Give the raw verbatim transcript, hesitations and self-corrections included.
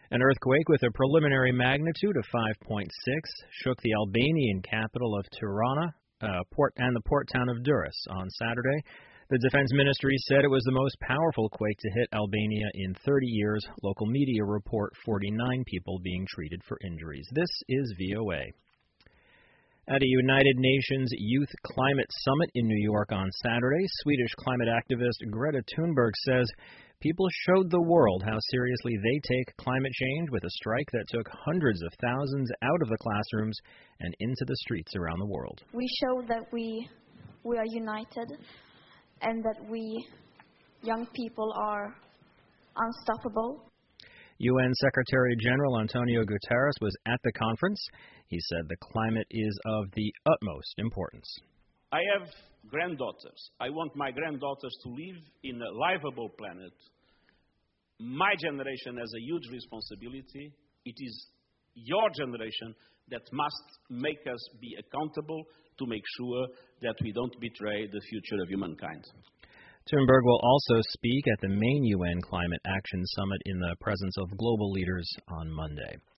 An earthquake with a preliminary magnitude of five point six shook the Albanian capital of Tirana uh, port and the port town of Durrës on Saturday. The Defense Ministry said it was the most powerful quake to hit Albania in thirty years. Local media report forty-nine people being treated for injuries. This is V O A. At a United Nations Youth Climate Summit in New York on Saturday, Swedish climate activist Greta Thunberg says people showed the world how seriously they take climate change with a strike that took hundreds of thousands out of the classrooms and into the streets around the world. We showed that we we are united and that we, young people, are unstoppable. U N Secretary General Antonio Guterres was at the conference. He said the climate is of the utmost importance. I have granddaughters. I want my granddaughters to live in a livable planet. My generation has a huge responsibility. It is your generation that must make us be accountable to make sure that we don't betray the future of humankind. Thunberg will also speak at the main U N Climate Action Summit in the presence of global leaders on Monday.